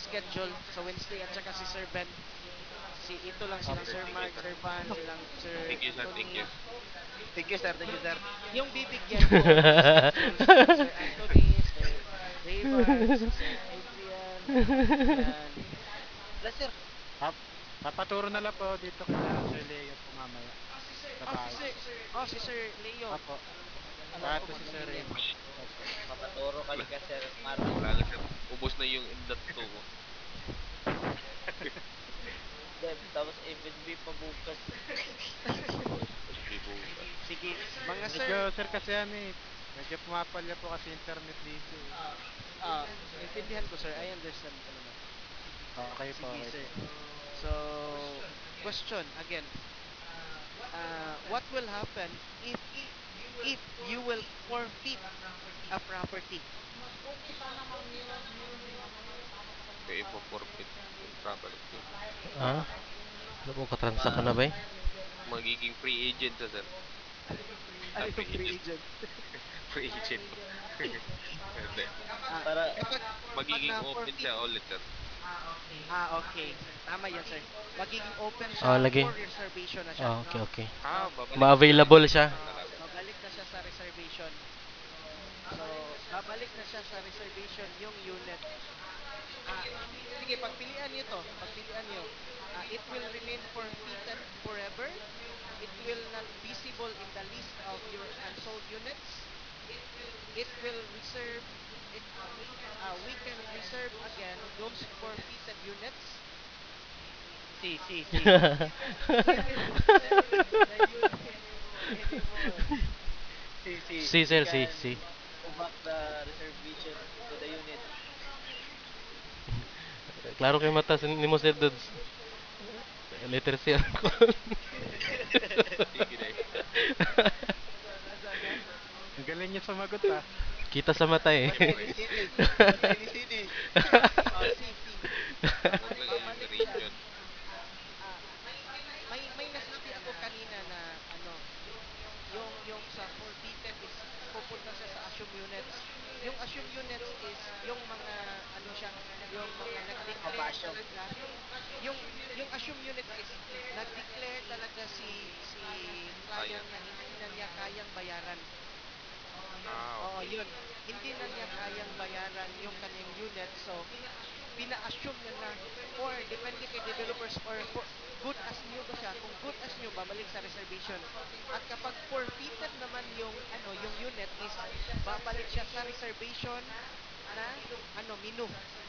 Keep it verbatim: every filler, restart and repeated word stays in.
schedule sa Wednesday at saka si Sir Ben. Si ito lang Sige silang sir, Sir sige Mark, sir. Sir Van, silang Sir Thank you sir, thank Anthony. you. Thank you, sir. Thank you, sir. Yung bibigyan ko ng schedule silang Sir Anthony, Sir Rayvan, si Sir Adrian. Yan. Wala, sir. Pap papaturo na lang po dito kila Sir Leo po mamaya sa Oh, si bahay Sir, po. oh, si Sir Leo. Opo. Alam Saka ko to si Sir magaling yan. Raymond. Opo. Papaturo kay Wala, ka, sir Mark. wala nga sir. Ubos na yung indat to ko. Then, tapos F N B pa bukas. Hindi bukas. Sige, mga sir, Medyo sir kasi ano eh. Medyo pumapalya po kasi internet dito eh. ah, intindihan ko sir, I understand ko naman. Okay po, Sige okay sir. po. So, question again. Uh, what will happen if if you will forfeit a property? Kaya ipo-forfeit yung property. Ah, ano po katransa ka Ma na ba eh? Magiging free agent sa sir. Ano Ah, yung free free agent. agent? Free agent. Hindi. Ah, para kapag pag Magiging na open forfeit, siya ulit sir. ah okay. Tama yan sir. Magiging open Ah, siya lagi. for reservation na siya. Ah, okay, okay. Ah, babalik na siya. Ma-available siya. Talaga. Babalik na siya sa reservation. So, babalik na siya sa reservation yung unit. Ah, sige, pagpilian niyo to. Pagpilian niyo. Ah, it will remain forfeited forever. It will not visible in the list of your unsold units. It will reserve it. Uh, we can reserve again those forfeited units. si, si, si. We will not sell the unit anymore. Si, si. Si We sir, si, can si. go back the reservation to the unit. Klaro kay mata ni mo sir Dudes. Letter C ako. Sige na eh. Asa na? Ang galing niya sumagot ah. Kita sa mata eh. Bantay Okay. ni Sini. Bantay ni Sini. Oh, si, si. Huwag Ah, lang yung babalik siya. region. Ah, may may nasabi ako kanina na ano, yung yung sa forfeited is pupunta siya sa assume units. Yung assume units is yung mga ano siya, yung mga nag-declare Mapasyo. talaga. Yung yung assume units is nag-declare talaga si si client Client. na hindi na niya kayang bayaran. Ah, Oo, okay. yun. Hindi na niya kayang bayaran yung kanyang unit. So, pina-assume niya na or depende kay developers or for, good as new ba siya? Kung good as new, babalik sa reservation. At kapag forfeited naman yung ano, yung unit is babalik siya sa reservation na ano, menu.